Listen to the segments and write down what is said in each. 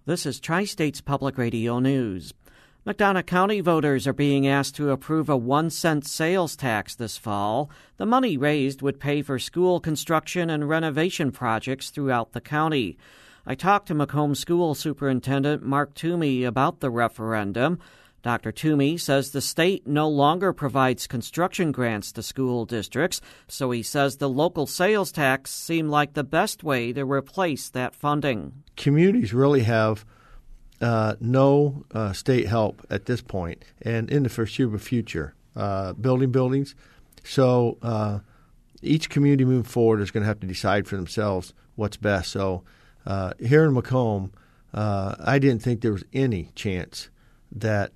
This is Tri-States Public Radio News. McDonough County voters are being asked to approve a 1-cent sales tax this fall. The money raised would pay for school construction and renovation projects throughout the county. I talked to Macomb School Superintendent Mark Toomey about the referendum. Dr. Toomey says the state no longer provides construction grants to school districts, so he says the local sales tax seemed like the best way to replace that funding. Communities really have no state help at this point and in the foreseeable future, building buildings. So each community moving forward is going to have to decide for themselves what's best. So here in Macomb, I didn't think there was any chance that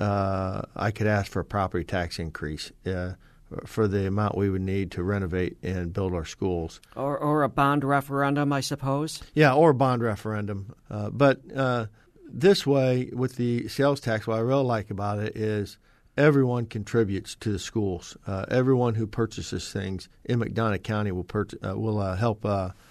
I could ask for a property tax increase for the amount we would need to renovate and build our schools. Or a bond referendum, I suppose? Yeah, or a bond referendum. But this way, with the sales tax, what I really like about it is everyone contributes to the schools. Everyone who purchases things in McDonough County will help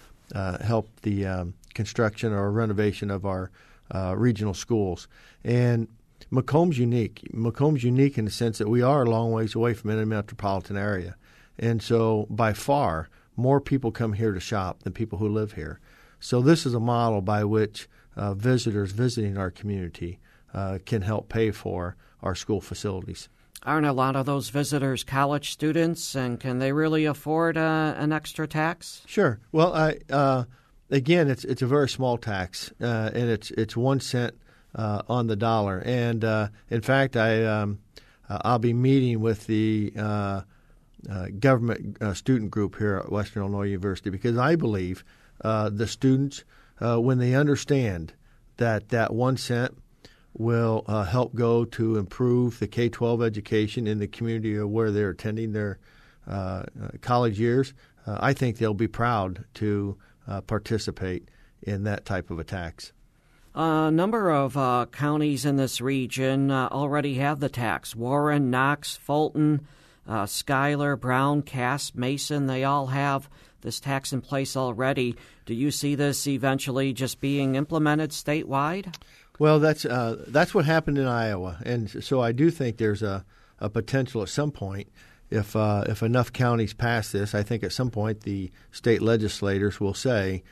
the construction or renovation of our regional schools. And Macomb's unique. Macomb's unique in the sense that we are a long ways away from any metropolitan area. And so by far, more people come here to shop than people who live here. So this is a model by which visitors visiting our community can help pay for our school facilities. Aren't a lot of those visitors college students, and can they really afford an extra tax? Sure. Well, again, it's a very small tax, and it's 1 cent on the dollar. And in fact, I'll be meeting with the government student group here at Western Illinois University because I believe the students, when they understand that 1 cent will help go to improve the K-12 education in the community where they're attending their college years, I think they'll be proud to participate in that type of a tax. A number of counties in this region already have the tax. Warren, Knox, Fulton, Schuyler, Brown, Cass, Mason, they all have this tax in place already. Do you see this eventually just being implemented statewide? Well, that's what happened in Iowa, and so I do think there's a potential at some point. If enough counties pass this, I think at some point the state legislators will say,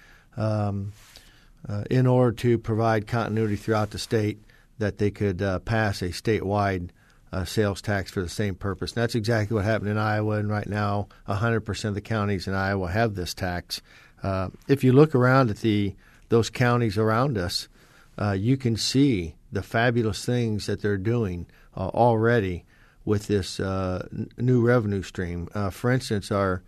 in order to provide continuity throughout the state, that they could pass a statewide sales tax for the same purpose. And that's exactly what happened in Iowa, and right now 100% of the counties in Iowa have this tax. If you look around at those counties around us, you can see the fabulous things that they're doing already with this new revenue stream. For instance, our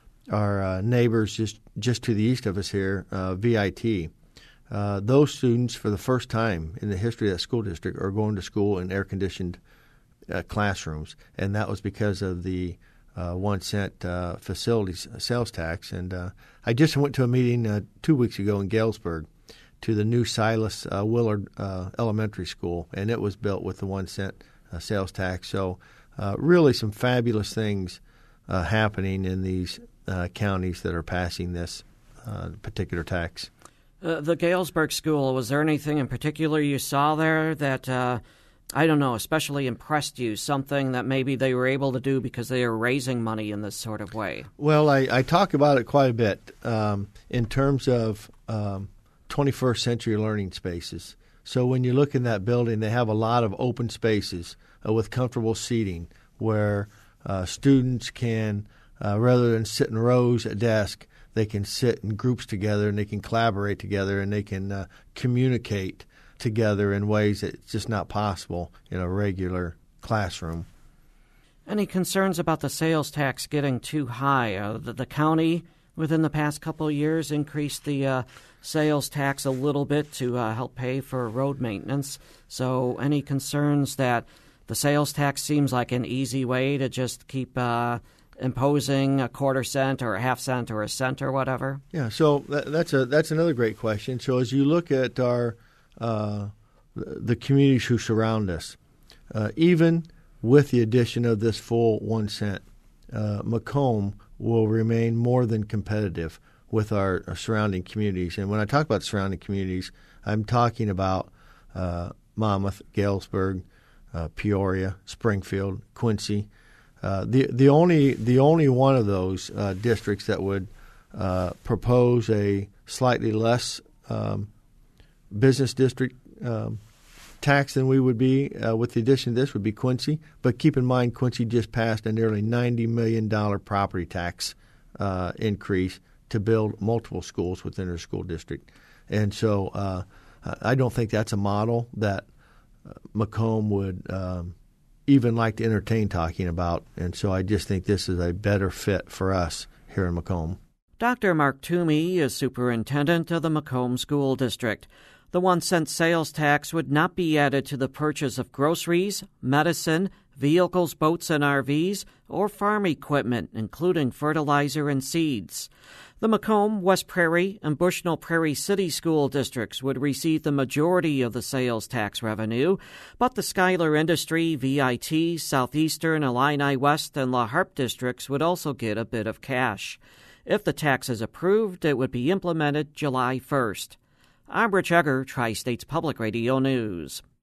neighbors just to the east of us here, VIT, those students for the first time in the history of that school district are going to school in air-conditioned classrooms, and that was because of the 1 cent facilities sales tax. And I just went to a meeting 2 weeks ago in Galesburg to the new Silas Willard Elementary School, and it was built with the 1 cent sales tax. So really some fabulous things happening in these counties that are passing this particular tax. The Galesburg School, was there anything in particular you saw there that, I don't know, especially impressed you, something that maybe they were able to do because they are raising money in this sort of way? Well, I talk about it quite a bit in terms of 21st century learning spaces. So when you look in that building, they have a lot of open spaces with comfortable seating where students can, rather than sit in rows at desk, they can sit in groups together and they can collaborate together and they can communicate together in ways that it's just not possible in a regular classroom. Any concerns about the sales tax getting too high? The county, within the past couple of years, increased the sales tax a little bit to help pay for road maintenance. So any concerns that the sales tax seems like an easy way to just keep imposing a quarter cent or a half cent or a cent or whatever? Yeah, so that's another great question. So as you look at our the communities who surround us, even with the addition of this full 1 cent, Macomb will remain more than competitive with our surrounding communities. And when I talk about surrounding communities, I'm talking about Monmouth, Galesburg, Peoria, Springfield, Quincy. The only one of those districts that would propose a slightly less business district tax than we would be with the addition of this would be Quincy. But keep in mind, Quincy just passed a nearly $90 million property tax increase to build multiple schools within their school district. And so I don't think that's a model that Macomb would even like to entertain talking about. And so I just think this is a better fit for us here in Macomb. Dr. Mark Toomey is superintendent of the Macomb School District. The 1-cent sales tax would not be added to the purchase of groceries, medicine, vehicles, boats, and RVs, or farm equipment, including fertilizer and seeds. The Macomb, West Prairie, and Bushnell Prairie City School Districts would receive the majority of the sales tax revenue, but the Schuyler Industry, VIT, Southeastern, Illini West, and La Harpe districts would also get a bit of cash. If the tax is approved, it would be implemented July 1st. I'm Rich Egger, Tri-States Public Radio News.